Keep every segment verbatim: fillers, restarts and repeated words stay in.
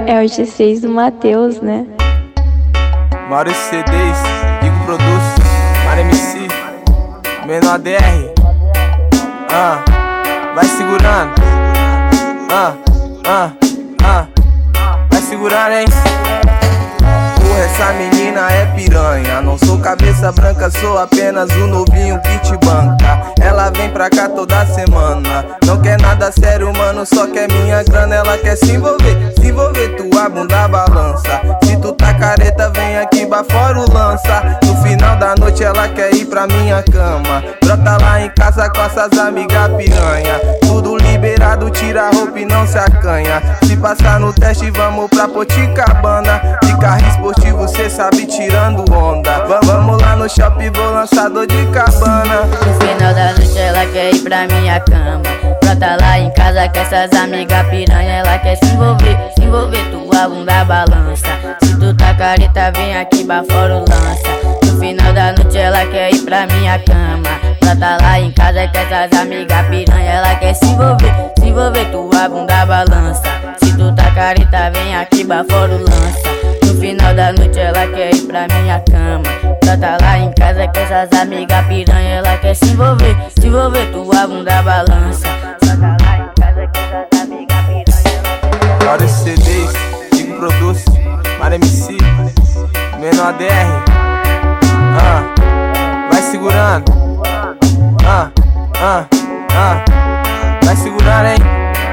é o G seis do Matheus, né? Maurício C Ds, Igor Produz, Mara M C, Menor D R. Ah, vai segurando. Ah, ah, ah, vai segurando, hein? Porra, essa menina é piranha. Não sou cabeça branca, sou apenas o novinho que te banca. Ela vem pra cá toda semana. Não quer nada sério, mano, só quer minha grana. Ela quer se envolver, se envolver, tua bunda balança. Se tu tá careta, vem aqui bafora o lança. No final da noite ela quer ir pra minha cama. Brota lá em casa com essas amigas piranha. Tudo liberado, tira a roupa e não se acanha. Se passar no teste, vamos pra Poticabana. De carro esportivo, cê sabe, tirando onda. V Vamos lá no shopping, vou lançar dor de cabana. No final da noite ela quer ir pra minha cama. Brota lá em casa com essas amigas piranha. Ela quer se envolver, se envolver, tua bunda balança. Se tu tá careta, vem aqui bafora o lança. No final da noite ela quer ir pra minha cama. Brota lá em casa com essas amigas piranha. Ela quer se envolver, se envolver, tua bunda balança. Se tu tá careta, vem aqui bafora o lança. No final da noite ela quer ir pra minha cama. Brota lá em casa com essas amigas piranha. Ela quer se envolver, se envolver, tua bunda balança. Brota lá em casa com essas amigas piranha. Maurício C Ds, Igor Produz, Mara M C, Menor D R. Ah, vai segurando. Ah, ah, ah, vai segurando, hein?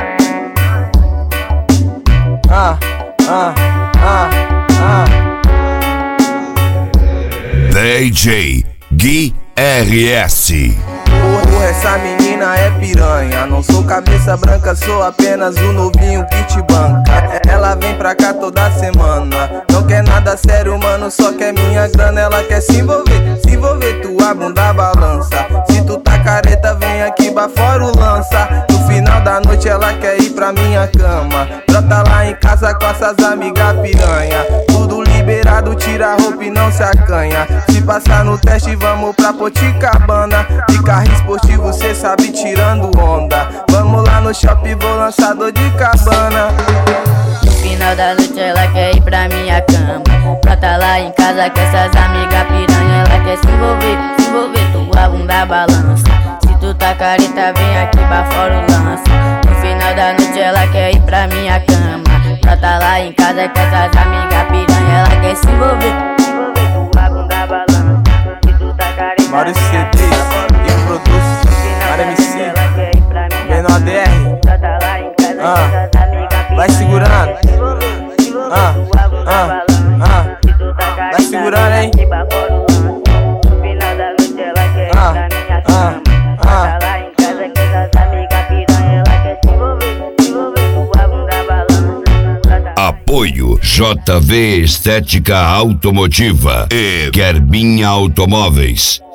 Ah, ah, ah, ah. D J Gui R S. Porra, essa menina é piranha. Não sou cabeça branca, sou apenas o novinho que te banca. Ela vem pra cá toda semana. Não quer nada sério, mano, só quer minha grana. Ela quer se envolver, se envolver, tua bunda balança. Se tu tá careta, vem aqui bafora o lança. No final da noite ela quer ir pra minha cama. Brota lá em casa com essas amigas piranha. Tudo liberado, tira a roupa e não se acanha. Se passar no teste, vamos pra Poticabana. De carro esportivo, cê sabe, tirando onda. Vamos lá no shopping, vou lançar dor de cabana. No final da noite ela quer ir pra minha cama. Brota lá em casa com essas amigas piranha. Ela quer se envolver, se envolver, tua bunda balança. Se tu tá careta, vem aqui bafora o lança. No final da noite ela quer ir pra minha cama. Brota lá em casa com essas amigas piranha. Ela quer se envolver, se envolver, tua bunda balança. Se tu tá careta, Maurício C Ds, Igor Produz, Mara M C, Menor D R. Ah, vai segurando. Ah, ah, ah, vai segurando, hein? Ah, ah, ah. Apoio J V Estética Automotiva e Querbinha Automóveis.